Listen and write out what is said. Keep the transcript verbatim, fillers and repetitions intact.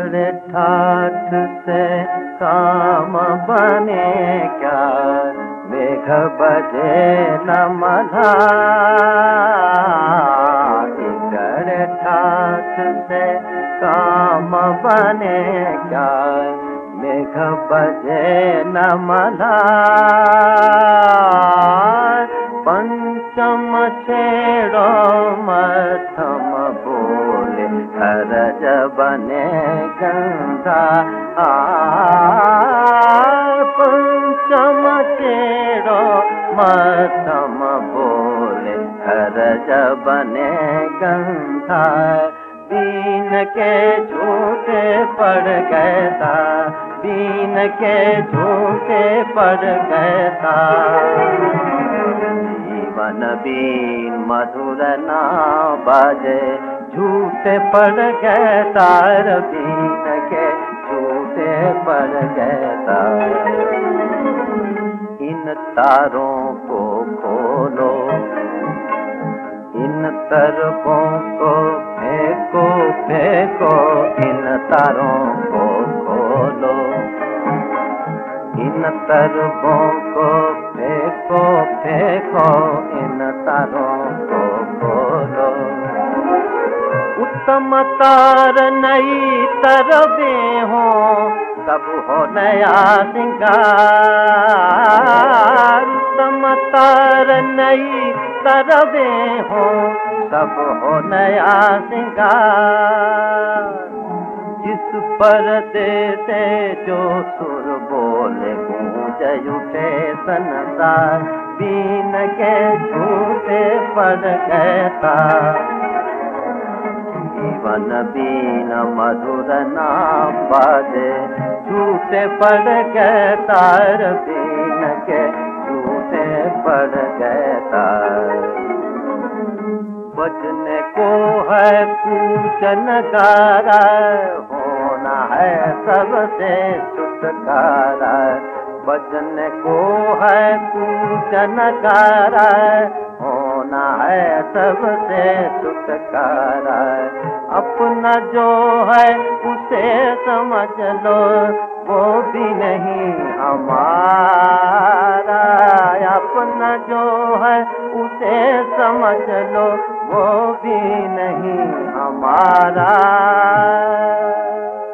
बड़े ठाठ से काम बने क्या, मेघ बजे न मल्हार। बड़े ठाठ से काम बने क्या, मेघ बजे न मल्हार। पंचम छेड़ो मध्यम बोले, खरज बने गंगा। पंचम छेड़ो मध्यम बोले, खरज बने गंगा। दीन के झूठे पड़ गए ता, दीन के झूठे पड़ गए ता। जीवन बीन मधुर ना बाजे, झूठे पड़ गए तार। दीन के झूठे पड़ गए तार। इन तारों को खोलो, इन तरफों को फेंको फेंको। इन तारों को खोलो, इन तरफों को फेंको फेंको। इन तारों को खोलो। उत्तम तार नई तरबें हो, सब हो नया सिंगार। उत्तम तार नई तरबें हो, सब हो नया सिंगार। जिस पर्दे से जो सुर बोले, गूंज उठे संसार। बीन के झूठे पड़ गए तार। जीवन बीन मधुर ना बाजे, झूठे पड़ गए तार। बीन के झूठे पड़ गए तार। बजने को है पूजन गारा, होना है सबसे छुटकारा। बजने को है पूजन गारा, होना है सबसे छुटकारा। अपना जो है उसे समझ लो, वो भी नहीं हमारा। अपना जो है उसे समझ लो, वो भी नहीं हमारा।